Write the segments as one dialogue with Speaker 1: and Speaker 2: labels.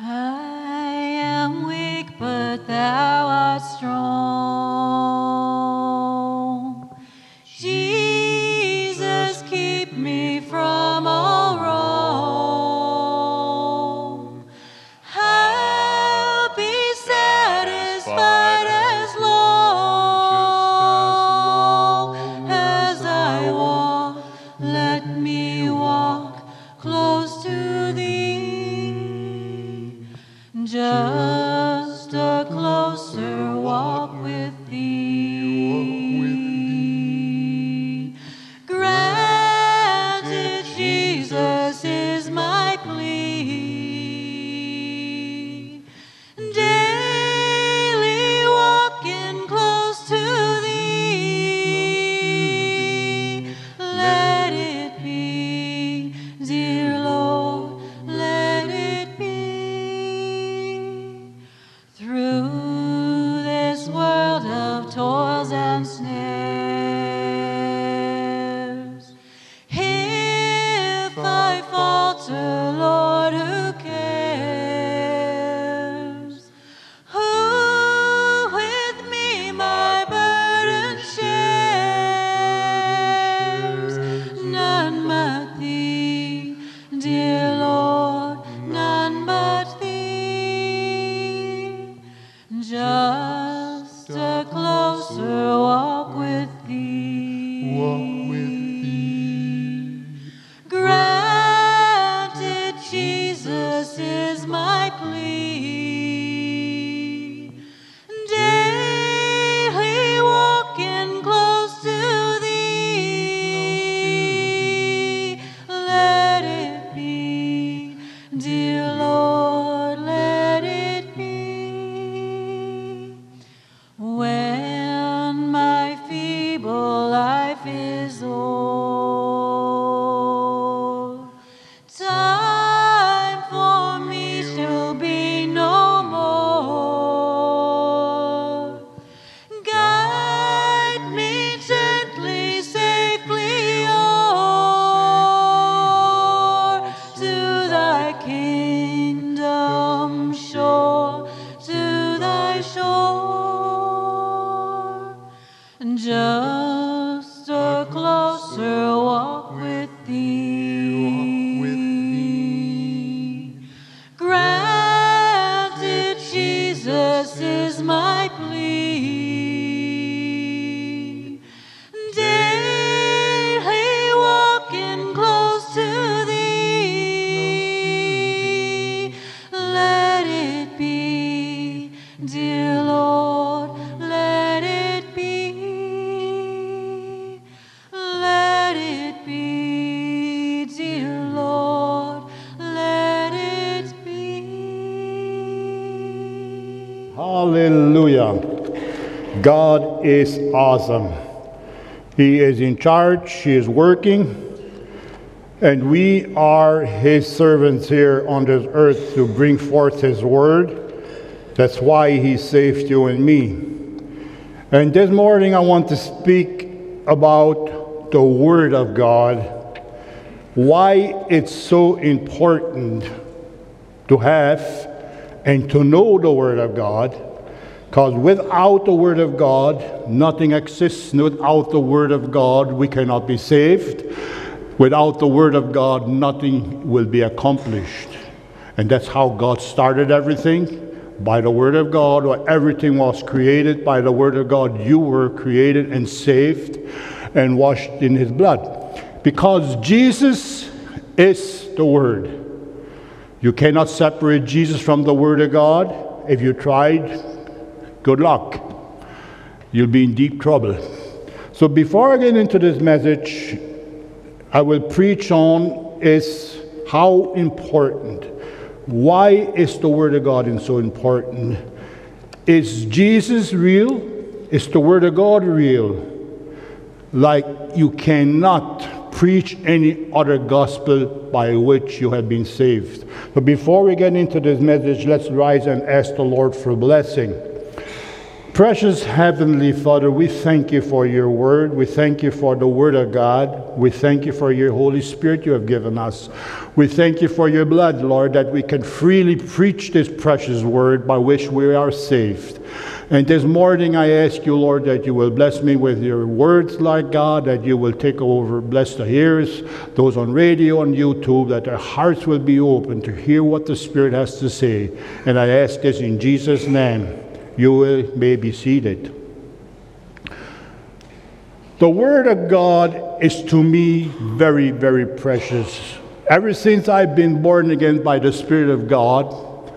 Speaker 1: I am weak, but thou art strong. Jesus, keep me from all wrong. I'll be satisfied as long as I walk. Let me walk close to thee. Just a closer walk with thee. Granted, Jesus is my plea. Daily walking close to thee. Let it be, dear Lord, let it be. Through this world of toils and snares, if I falter, Lord, who cares? Who with me my burden shares? None but thee, dear Lord, none but thee. Just a closer walk with thee.
Speaker 2: Walk with thee.
Speaker 1: Granted, Jesus is my plea. Daily walking close to thee. Let it be, dear Lord, let it be. When my feeble life is old, time for me shall be no more. Guide me gently, safely o'er to thy kingdom shore, to thy shore. Just a closer walk with thee. Granted, Jesus is my plea. Daily walking close to thee. Let it be, dear Lord, let it be. Let it be, dear Lord, let it be.
Speaker 2: Hallelujah. God is awesome. He is in charge. He is working. And we are His servants here on this earth to bring forth His word. That's why He saved you and me. And this morning I want to speak about the Word of God. Why it's so important to have and to know the Word of God. Because without the Word of God, nothing exists. Without the Word of God, we cannot be saved. Without the Word of God, nothing will be accomplished. And that's how God started everything. By the Word of God, or everything was created by the Word of God. You were created and saved and washed in His blood. Because Jesus is the Word. You cannot separate Jesus from the Word of God. If you tried, good luck. You'll be in deep trouble. So before I get into this message, I will preach on is how important. Why is the Word of God so important? Is Jesus real? Is the Word of God real? Like you cannot preach any other gospel by which you have been saved. But before we get into this message, let's rise and ask the Lord for blessing. Precious Heavenly Father, we thank you for your word. We thank you for the word of God. We thank you for your Holy Spirit you have given us. We thank you for your blood, Lord, that we can freely preach this precious word by which we are saved. And this morning I ask you, Lord, that you will bless me with your words, Lord God, that you will take over, bless the ears, those on radio and YouTube, that their hearts will be open to hear what the Spirit has to say. And I ask this in Jesus' name. You may be seated. The Word of God is to me very, very precious. Ever since I've been born again by the Spirit of God,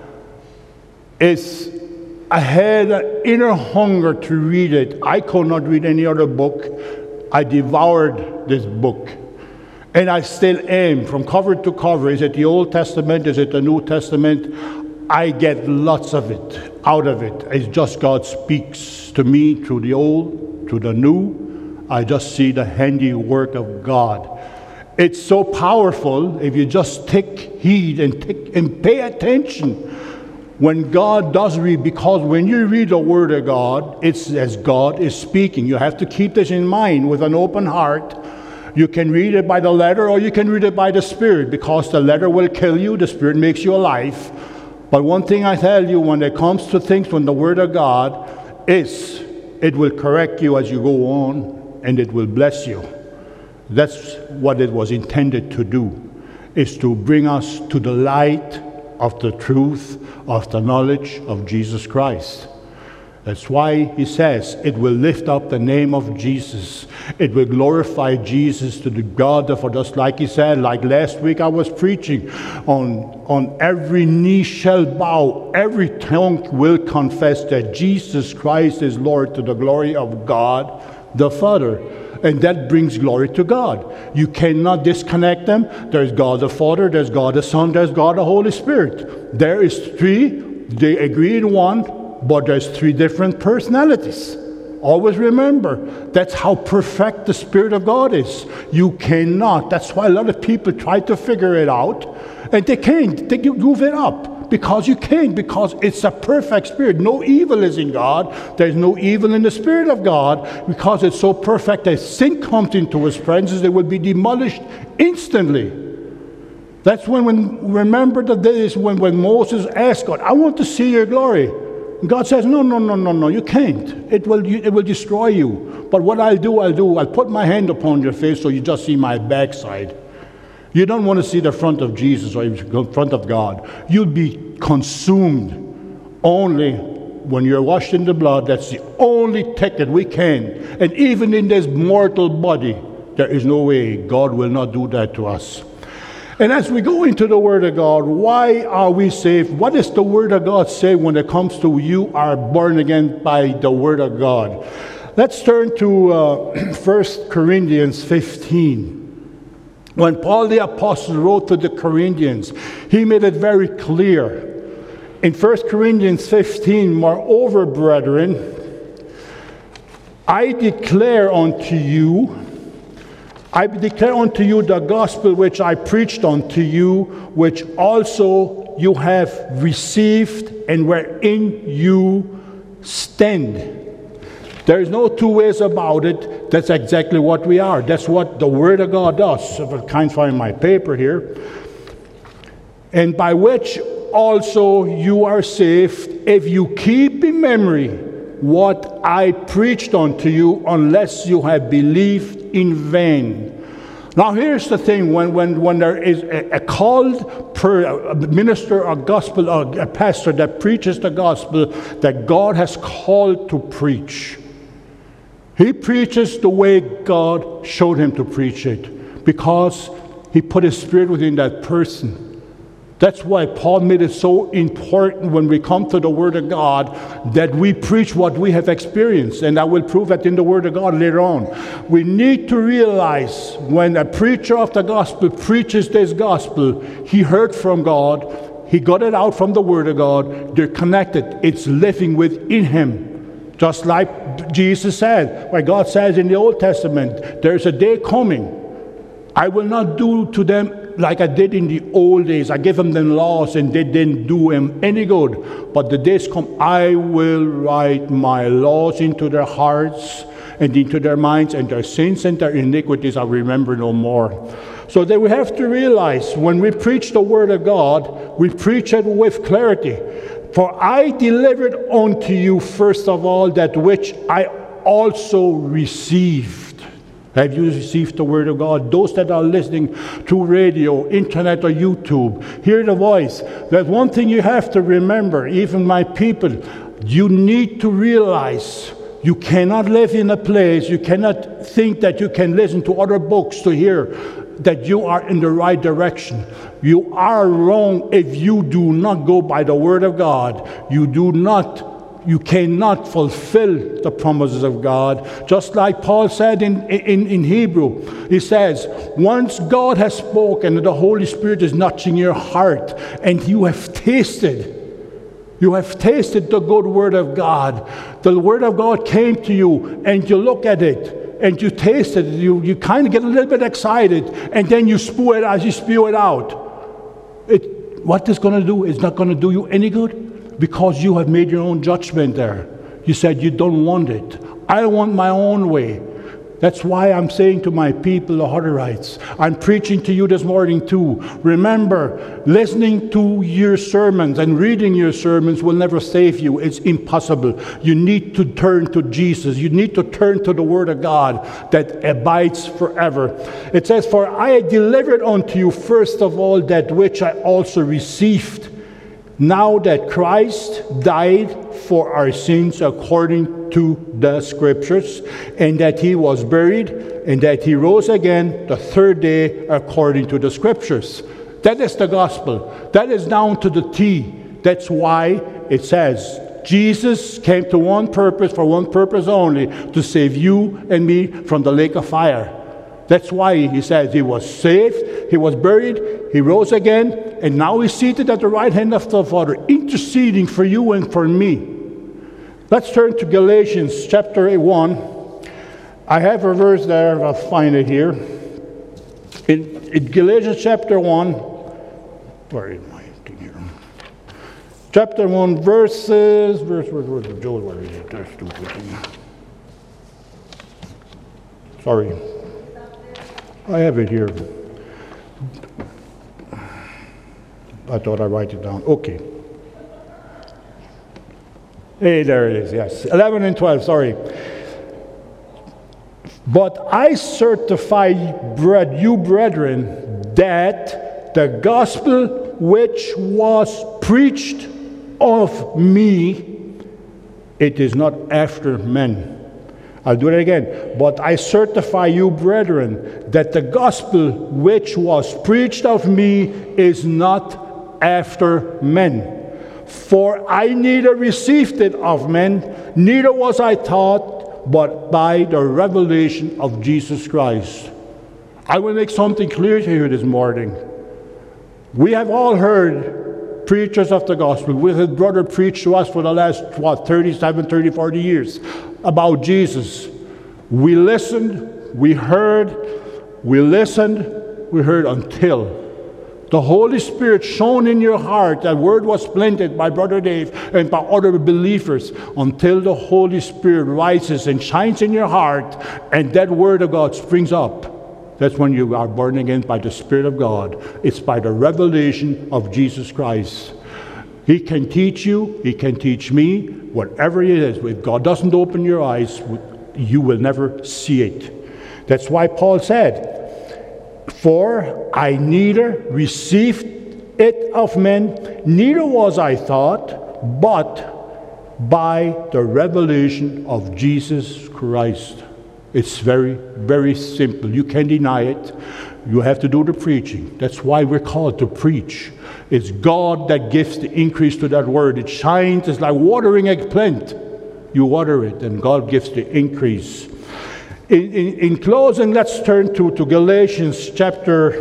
Speaker 2: I had an inner hunger to read it. I could not read any other book. I devoured this book. And I still am, from cover to cover. Is it the Old Testament? Is it the New Testament? I get lots of it, out of it. It's just God speaks to me through the old, through the new. I just see the handiwork of God. It's so powerful if you just take heed and pay attention when God does read, because when you read the Word of God, it's as God is speaking. You have to keep this in mind with an open heart. You can read it by the letter or you can read it by the Spirit, because the letter will kill you, the Spirit makes you alive. But one thing I tell you, when it comes to things from the Word of God, is it will correct you as you go on, and it will bless you. That's what it was intended to do, is to bring us to the light of the truth of the knowledge of Jesus Christ. That's why he says it will lift up the name of Jesus. It will glorify Jesus to the God of us. Like he said, like last week I was preaching on every knee shall bow, every tongue will confess that Jesus Christ is Lord, to the glory of God the Father. And that brings glory to God. You cannot disconnect them. There's God the Father, there's God the Son, there's God the Holy Spirit. There is three, they agree in one, but there's three different personalities. Always remember, that's how perfect the Spirit of God is. You cannot. That's why a lot of people try to figure it out, and they can't. They give it up, because you can't, because it's a perfect Spirit. No evil is in God. There's no evil in the Spirit of God, because it's so perfect that sin comes into His presence, it will be demolished instantly. That's when remember the days when Moses asked God, I want to see your glory. God says, no, you can't. It will destroy you. But what I'll do, I'll put my hand upon your face so you just see my backside. You don't want to see the front of Jesus or the front of God. You'll be consumed only when you're washed in the blood. That's the only ticket we can. And even in this mortal body, there is no way God will not do that to us. And as we go into the Word of God, why are we saved? What does the Word of God say when it comes to you are born again by the Word of God? Let's turn to 1 Corinthians 15. When Paul the Apostle wrote to the Corinthians, he made it very clear. In 1 Corinthians 15, moreover, brethren, I declare unto you the gospel which I preached unto you, which also you have received, and wherein you stand. There is no two ways about it. That's exactly what we are. That's what the Word of God does. If I can't find my paper here. And by which also you are saved, if you keep in memory what I preached unto you, unless you have believed in vain. Now here's the thing, when there is a called minister or gospel, or a pastor that preaches the gospel that God has called to preach, he preaches the way God showed him to preach it, because he put his Spirit within that person. That's why Paul made it so important when we come to the Word of God that we preach what we have experienced. And I will prove that in the Word of God later on. We need to realize when a preacher of the gospel preaches this gospel, he heard from God, he got it out from the Word of God, they're connected, it's living within him. Just like Jesus said, where God says in the Old Testament, there's a day coming, I will not do to them like I did in the old days. I gave them the laws and they didn't do them any good. But the days come, I will write my laws into their hearts and into their minds, and their sins and their iniquities I remember no more. So that we have to realize when we preach the word of God, we preach it with clarity. For I delivered unto you first of all that which I also received. Have you received the word of God? Those that are listening to radio, internet, or YouTube, hear the voice. There's one thing you have to remember, even my people, you need to realize you cannot live in a place, you cannot think that you can listen to other books to hear that you are in the right direction. You are wrong if you do not go by the word of God. You cannot fulfill the promises of God. Just like Paul said in Hebrew, he says, once God has spoken and the Holy Spirit is nudging your heart and you have tasted the good word of God. The word of God came to you and you look at it and you taste it. You kind of get a little bit excited and then you spew it out. What it's going to do is not going to do you any good. Because you have made your own judgment there. You said you don't want it. I want my own way. That's why I'm saying to my people, the Hutterites, I'm preaching to you this morning too. Remember, listening to your sermons and reading your sermons will never save you. It's impossible. You need to turn to Jesus. You need to turn to the Word of God that abides forever. It says, for I delivered unto you first of all that which I also received. Now that Christ died for our sins according to the Scriptures, and that he was buried, and that he rose again the third day according to the Scriptures. That is the gospel. That is down to the T. That's why it says Jesus came to one purpose, for one purpose only, to save you and me from the lake of fire. That's why he says he was saved, he was buried, he rose again, and now he's seated at the right hand of the Father, interceding for you and for me. Let's turn to Galatians chapter 1. I have a verse there, I'll find it here. In Galatians chapter 1, where am I here? Chapter 1, verses, Joel, where is it? There's stupid. Sorry. I have it here. I thought I'd write it down. Okay. Hey, there it is, yes. 11 and 12, sorry. But I certify you, brethren, that the gospel which was preached of me, it is not after men. I'll do it again. But I certify you, brethren, that the gospel which was preached of me is not after men. For I neither received it of men, neither was I taught, but by the revelation of Jesus Christ. I will make something clear to you this morning. We have all heard preachers of the gospel. We had brother preach to us for the last, 30, 40 years about Jesus. We listened, we heard, we listened, we heard until the Holy Spirit shone in your heart. That word was planted by Brother Dave and by other believers until the Holy Spirit rises and shines in your heart and that word of God springs up. That's when you are born again by the Spirit of God. It's by the revelation of Jesus Christ. He can teach you, he can teach me, whatever it is. If God doesn't open your eyes, you will never see it. That's why Paul said, for I neither received it of men, neither was I taught, but by the revelation of Jesus Christ. It's very, very simple. You can't deny it. You have to do the preaching. That's why we're called to preach. It's God that gives the increase to that word. It shines. It's like watering a plant. You water it, and God gives the increase. In closing, let's turn to Galatians chapter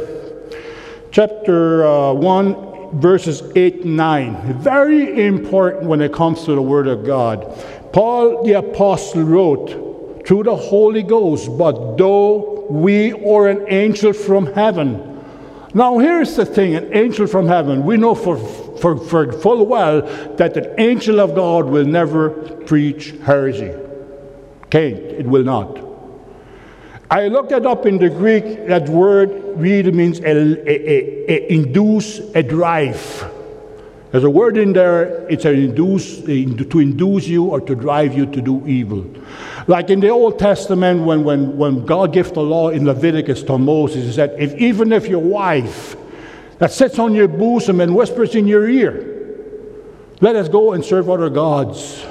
Speaker 2: 1, verses 8 and 9. Very important when it comes to the Word of God. Paul the Apostle wrote, through the Holy Ghost, but though we or an angel from heaven Now here's the thing, an angel from heaven. We know for full well that an angel of God will never preach heresy. Can't, it will not. I looked it up in the Greek. That word really means induce, a drive. There's a word in there, it's to induce you or to drive you to do evil. Like in the Old Testament, when God gave the law in Leviticus to Moses, he said, even if your wife that sits on your bosom and whispers in your ear, let us go and serve other gods,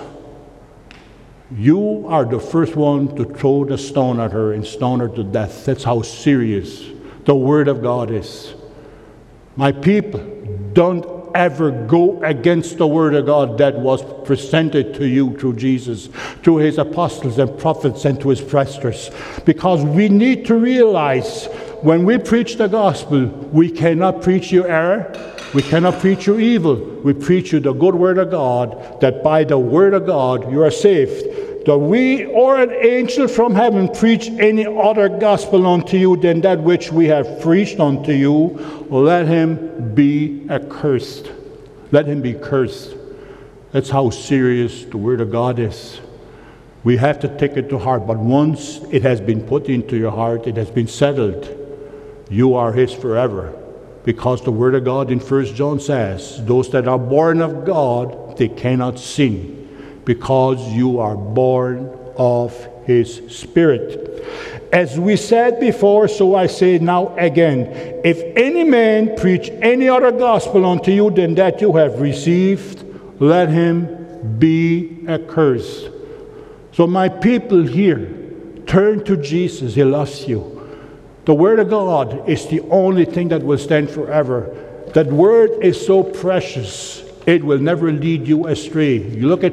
Speaker 2: you are the first one to throw the stone at her and stone her to death. That's how serious the Word of God is. My people, don't ever go against the Word of God that was presented to you through Jesus, through His apostles and prophets and to His pastors. Because we need to realize when we preach the gospel, we cannot preach you error, we cannot preach you evil. We preach you the good Word of God, that by the Word of God you are saved. That we or an angel from heaven preach any other gospel unto you than that which we have preached unto you, let him be accursed. Let him be cursed. That's how serious the Word of God is. We have to take it to heart, but once it has been put into your heart, it has been settled. You are His forever. Because the Word of God in 1 John says, those that are born of God, they cannot sin. Because you are born of His Spirit. As we said before, so I say now again, if any man preach any other gospel unto you than that you have received, let him be accursed. So my people here, turn to Jesus. He loves you. The Word of God is the only thing that will stand forever. That Word is so precious. It will never lead you astray. You look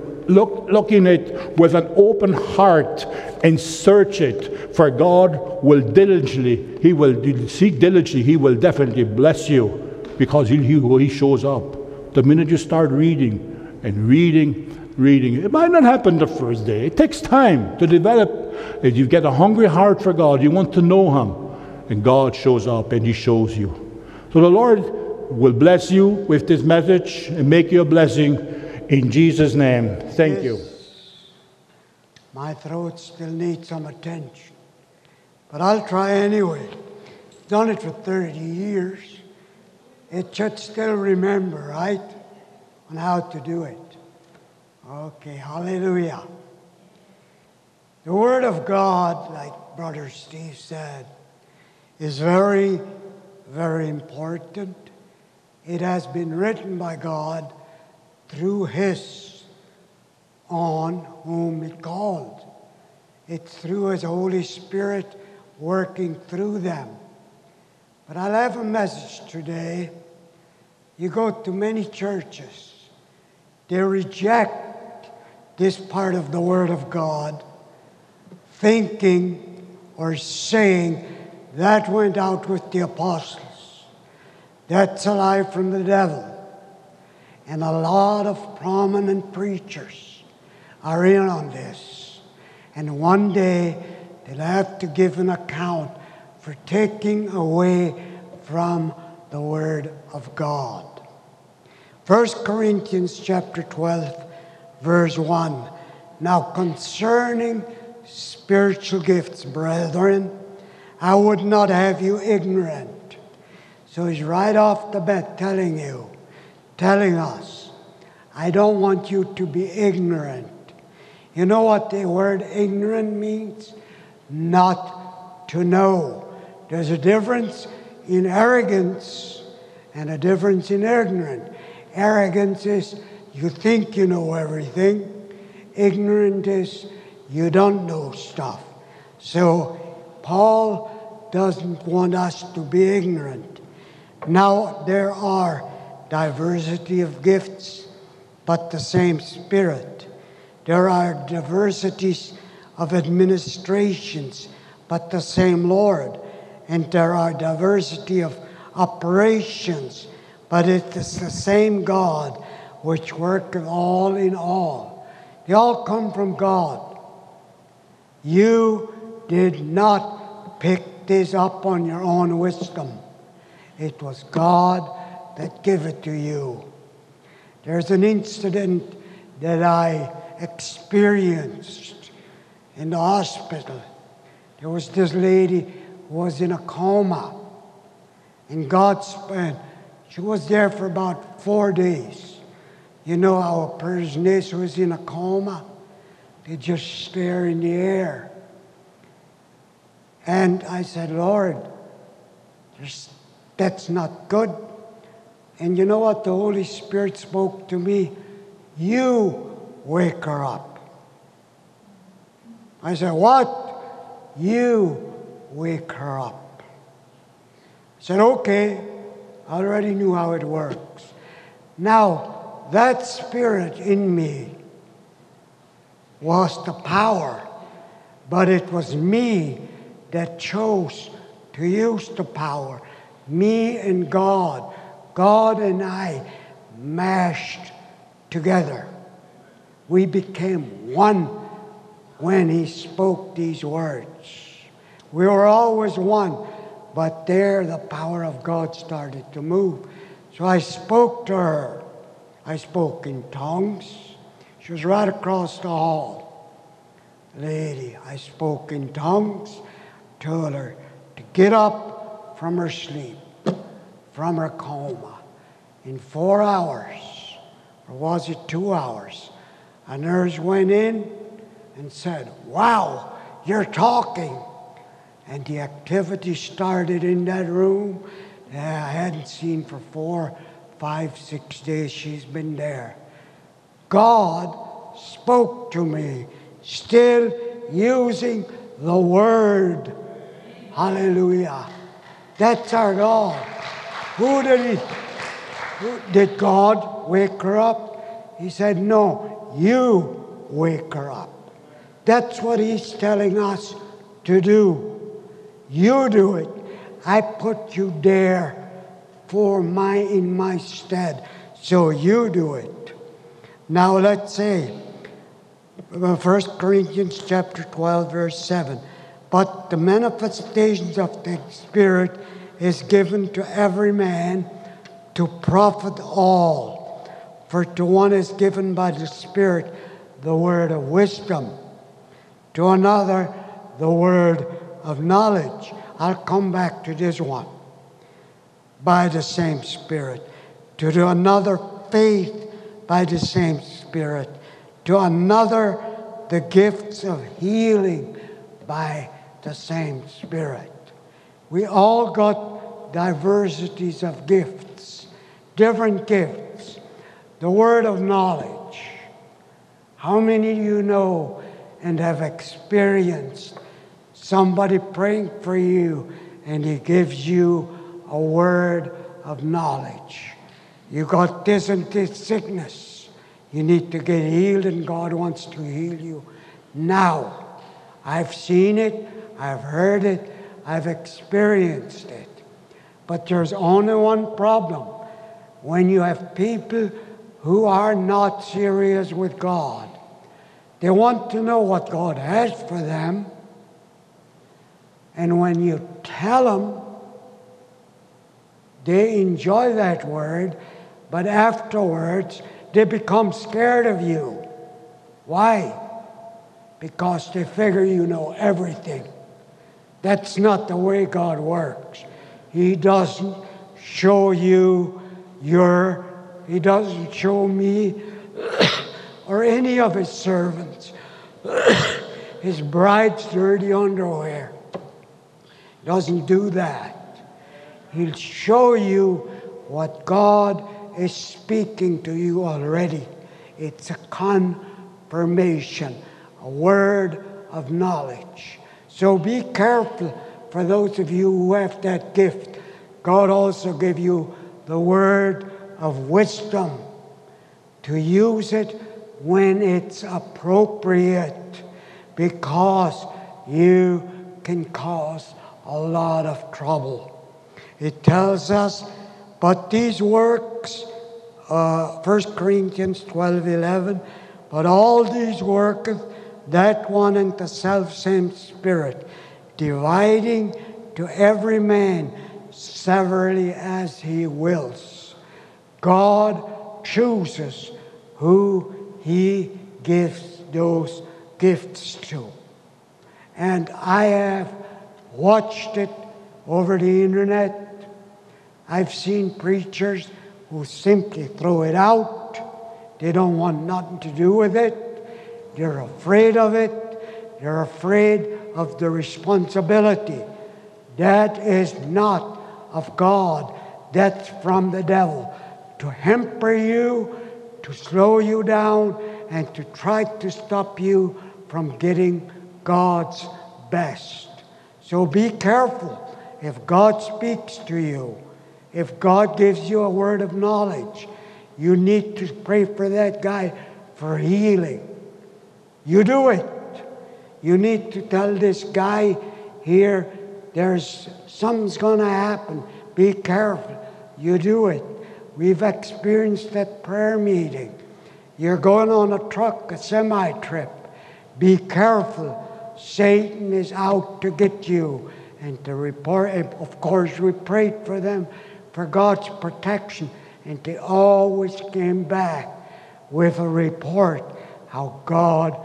Speaker 2: in it with an open heart and search it. For God will diligently, He will seek diligently, He will definitely bless you because He shows up. The minute you start reading and reading, it might not happen the first day. It takes time to develop. If you get a hungry heart for God, you want to know Him, and God shows up and He shows you. So the Lord will bless you with this message and make you a blessing in Jesus' name. Thank you.
Speaker 3: My throat still needs some attention, but I'll try anyway. Done it for 30 years. It should still remember, right, on how to do it. Okay, hallelujah. The Word of God, like Brother Steve said, is very, very important. It has been written by God through His on whom He called. It's through His Holy Spirit working through them. But I'll have a message today. You go to many churches, they reject this part of the Word of God, thinking or saying that went out with the apostles. That's a lie from the devil. And a lot of prominent preachers are in on this. And one day they'll have to give an account for taking away from the Word of God. 1 Corinthians chapter 12, verse 1. Now concerning spiritual gifts, brethren, I would not have you ignorant. So he's right off the bat telling us, I don't want you to be ignorant. You know what the word ignorant means? Not to know. There's a difference in arrogance and a difference in ignorant. Arrogance is you think you know everything. Ignorant is you don't know stuff. So Paul doesn't want us to be ignorant. Now there are diversity of gifts, but the same Spirit. There are diversities of administrations, but the same Lord. And there are diversity of operations, but it is the same God which worketh all in all. They all come from God. You did not pick this up on your own wisdom. It was God that gave it to you. There's an incident that I experienced in the hospital. There was this lady who was in a coma. And she was there for about 4 days. You know how a person is who is in a coma? They just stare in the air. And I said, Lord, that's not good. And you know what? The Holy Spirit spoke to me. You wake her up. I said, what? You wake her up. I said, okay. I already knew how it works. Now, that spirit in me was the power, but it was me that chose to use the power. Me and God. God and I mashed together. We became one when He spoke these words. We were always one, but there the power of God started to move. So I spoke to her. I spoke in tongues. She was right across the hall. Lady, I spoke in tongues, told her to get up from her sleep, from her coma. In 4 hours, or was it 2 hours, a nurse went in and said, wow, you're talking. And the activity started in that room that I hadn't seen for 4, 5, 6 days she's been there. God spoke to me, still using the Word. Hallelujah. That's our God. Did God wake her up? He said, no, you wake her up. That's what He's telling us to do. You do it. I put you there in my stead. So you do it. Now let's say, 1 Corinthians chapter 12, verse 7. But the manifestations of the Spirit is given to every man to profit all. For to one is given by the Spirit the word of wisdom, to another the word of knowledge. I'll come back to this one. By the same Spirit. To another faith by the same Spirit. To another the gifts of healing by the same Spirit. We all got diversities of gifts, different gifts. The word of knowledge. How many of you know and have experienced somebody praying for you and He gives you a word of knowledge? You got this and this sickness. You need to get healed and God wants to heal you now. I've seen it. I've heard it. I've experienced it. But there's only one problem. When you have people who are not serious with God, they want to know what God has for them. And when you tell them, they enjoy that word, but afterwards they become scared of you. Why? Because they figure you know everything. That's not the way God works. He doesn't show you He doesn't show me or any of His servants His bride's dirty underwear. He doesn't do that. He'll show you what God is speaking to you already. It's a confirmation, a word of knowledge. So be careful for those of you who have that gift. God also gave you the word of wisdom to use it when it's appropriate, because you can cause a lot of trouble. It tells us, but these works, 1 Corinthians 12:11, but all these worketh that one and the selfsame Spirit, dividing to every man severally as He wills. God chooses who He gives those gifts to. And I have watched it over the internet. I've seen preachers who simply throw it out. They don't want nothing to do with it. They're afraid of it. They're afraid of the responsibility. That is not of God. That's from the devil. To hamper you, to slow you down, and to try to stop you from getting God's best. So be careful. If God speaks to you, if God gives you a word of knowledge, you need to pray for that guy for healing. You do it. You need to tell this guy here, there's something's going to happen. Be careful. You do it. We've experienced that prayer meeting. You're going on a truck, a semi-trip. Be careful. Satan is out to get you. And to report, of course, we prayed for them for God's protection. And they always came back with a report how God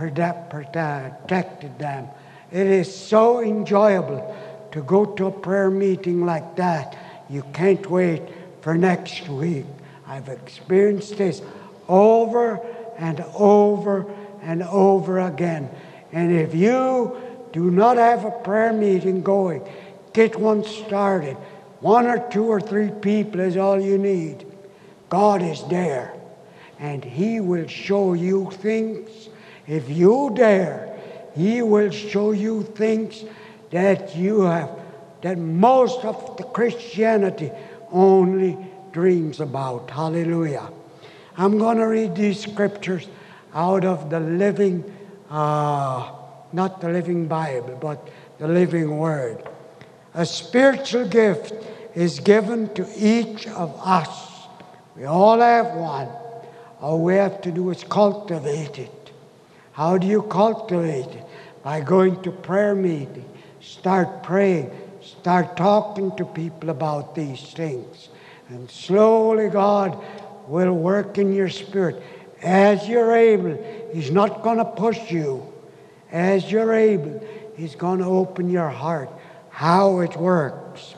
Speaker 3: protected them. It is so enjoyable to go to a prayer meeting like that. You can't wait for next week. I've experienced this over and over and over again. And if you do not have a prayer meeting going, get one started. 1 or 2 or 3 people is all you need. God is there, and He will show you things. If you dare, He will show you things that you have, that most of the Christianity only dreams about. Hallelujah. I'm going to read these scriptures out of the living, not the Living Bible, but the Living Word. A spiritual gift is given to each of us. We all have one. All we have to do is cultivate it. How do you cultivate it? By going to prayer meeting. Start praying. Start talking to people about these things. And slowly God will work in your spirit. As you're able, He's not going to push you. As you're able, He's going to open your heart. How it works.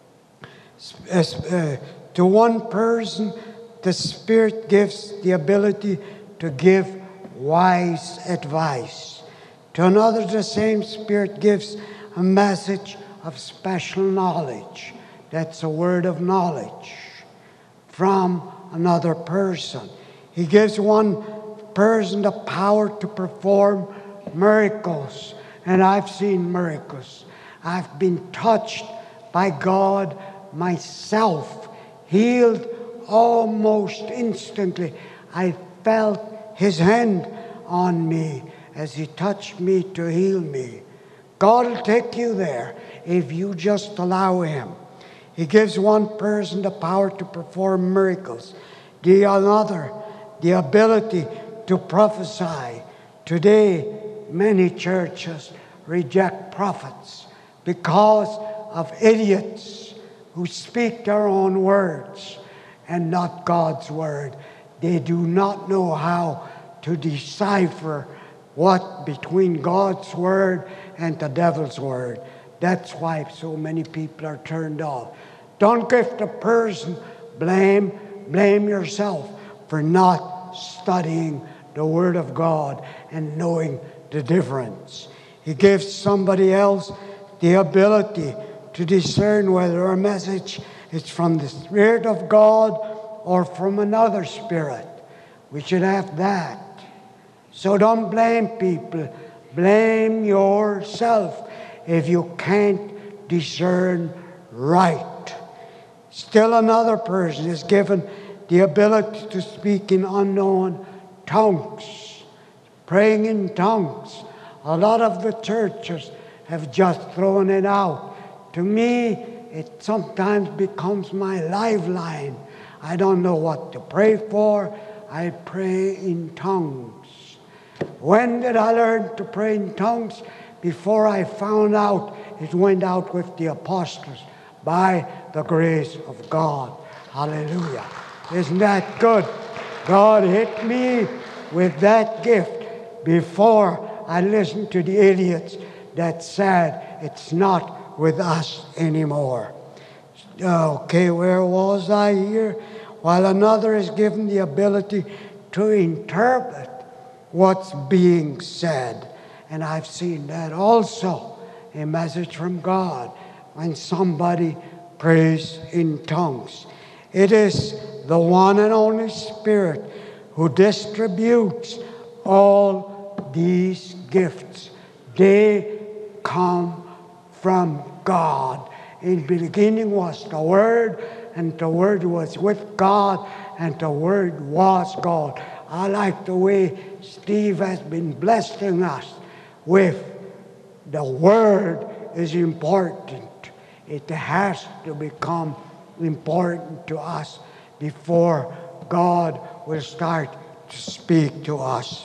Speaker 3: To one person, the Spirit gives the ability to give wise advice. To another, the same Spirit gives a message of special knowledge. That's a word of knowledge from another person. He gives one person the power to perform miracles. And I've seen miracles. I've been touched by God myself, healed almost instantly. I felt His hand on me as He touched me to heal me. God will take you there if you just allow Him. He gives one person the power to perform miracles, the another the ability to prophesy. Today, many churches reject prophets because of idiots who speak their own words and not God's word. They do not know how to decipher what between God's word and the devil's word. That's why so many people are turned off. Don't give the person blame. Blame yourself for not studying the Word of God and knowing the difference. He gives somebody else the ability to discern whether a message is from the Spirit of God or from another spirit. We should have that. So don't blame people. Blame yourself if you can't discern right. Still another person is given the ability to speak in unknown tongues, praying in tongues. A lot of the churches have just thrown it out. To me, it sometimes becomes my lifeline. I don't know what to pray for. I pray in tongues. When did I learn to pray in tongues? Before I found out it went out with the apostles. by the grace of God. Hallelujah. Isn't that good? God hit me with that gift before I listened to the idiots that said it's not with us anymore. Okay, where was I here? While another is given the ability to interpret what's being said. And I've seen that also, a message from God, when somebody prays in tongues. It is the one and only Spirit who distributes all these gifts. They come from God. In the beginning was the Word, and the Word was with God, and the Word was God. I like the way Steve has been blessing us with the Word is important. It has to become important to us before God will start to speak to us.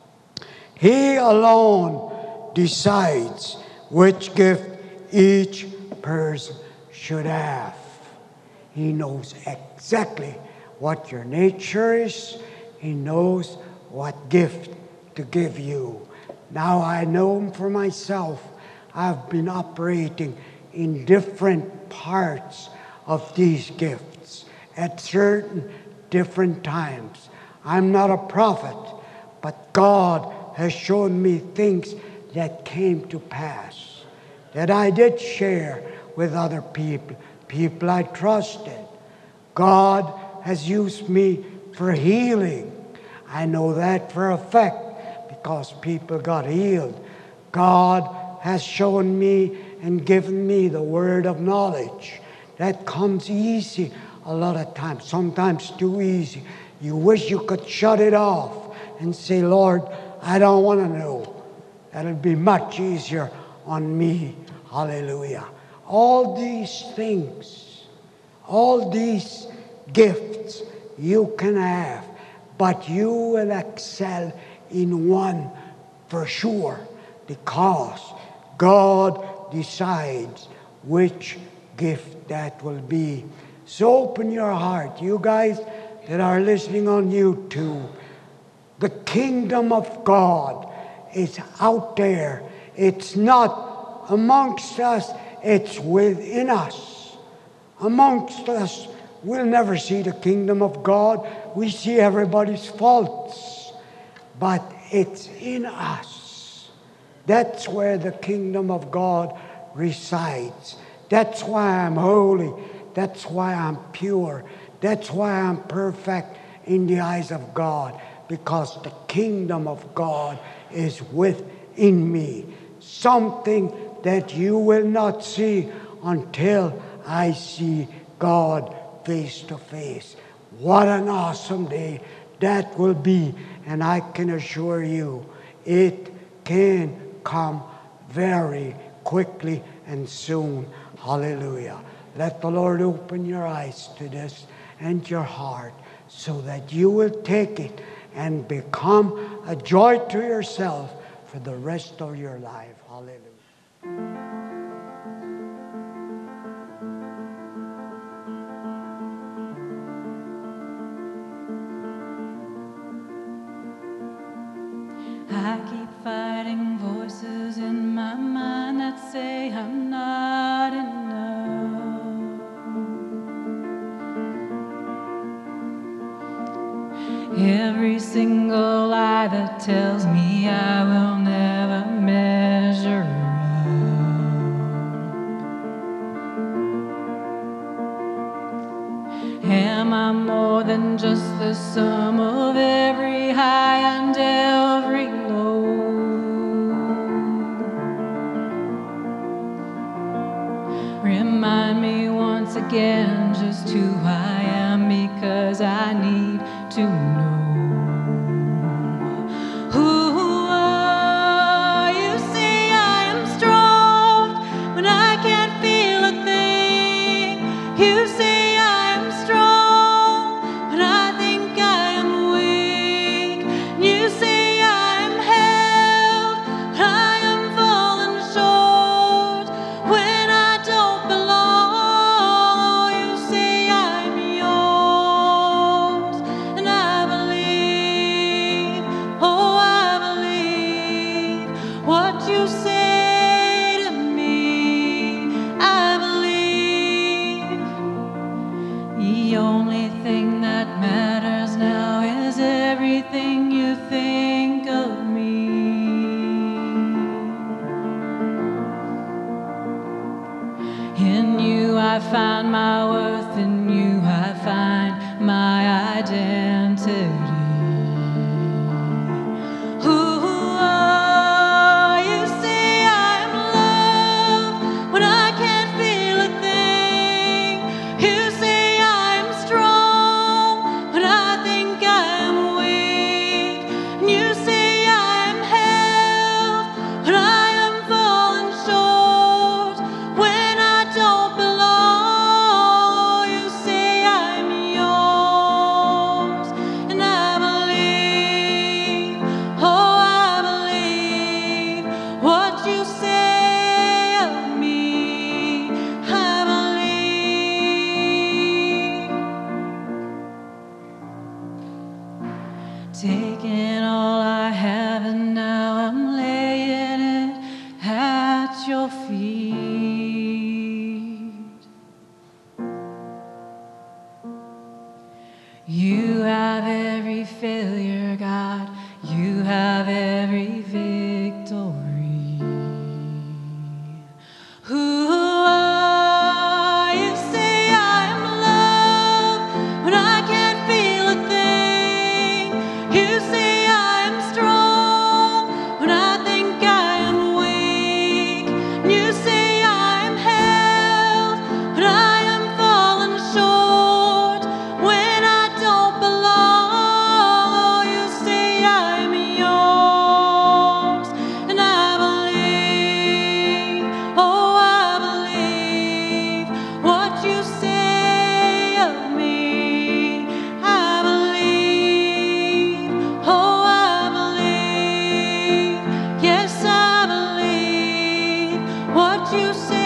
Speaker 3: He alone decides which gift each person should have. He knows exactly what your nature is. He knows what gift to give you. Now I know him for myself. I've been operating in different parts of these gifts at certain different times. I'm not a prophet, but God has shown me things that came to pass, that I did share with other people, people I trusted. God has used me for healing. I know that for a fact because people got healed. God has shown me and given me the word of knowledge. That comes easy a lot of times, sometimes too easy. You wish you could shut it off and say, Lord, I don't want to know. That'll be much easier on me. Hallelujah. All these things, all these gifts you can have, but you will excel in one for sure, because God decides which gift that will be. So open your heart, you guys that are listening on YouTube. The kingdom of God is out there. It's not amongst us, it's within us. Amongst us, we'll never see the kingdom of God. We see everybody's faults. But it's in us. That's where the kingdom of God resides. That's why I'm holy. That's why I'm pure. That's why I'm perfect in the eyes of God. Because the kingdom of God is within me. Something that you will not see until I see God face to face. What an awesome day that will be. And I can assure you, it can come very quickly and soon. Hallelujah. Let the Lord open your eyes to this and your heart so that you will take it and become a joy to yourself for the rest of your life. Hallelujah.
Speaker 1: I keep fighting voices in my mind that say I'm not enough. Every single lie that tells me I will never measure up. Am I more than just the sum of every high and every low? Remind me once again just who I am, because I need to know. Who are you? Say I am strong when I can't feel a thing. You say I am strong when I think I am weak. You say I am held, but I am falling short when I don't belong. think of me. In you I find my worth, in you I find my identity. You say I am loved when I can't feel a thing. You say I am strong when I think I am weak. And you say I am held when I am falling short, when I don't belong. You say I'm yours, and I believe, oh I believe what you say of me. I believe. Taking all I have and now I'm laying it at your feet. You have every failure, God. You have every victory. You say I am loved when I can't feel a thing. You say I am strong when I think I am weak. And you say I am held when I am falling short, when I don't belong. You say I'm yours, and I believe, oh I believe what you say of me. I believe, oh I believe, yes I believe what you say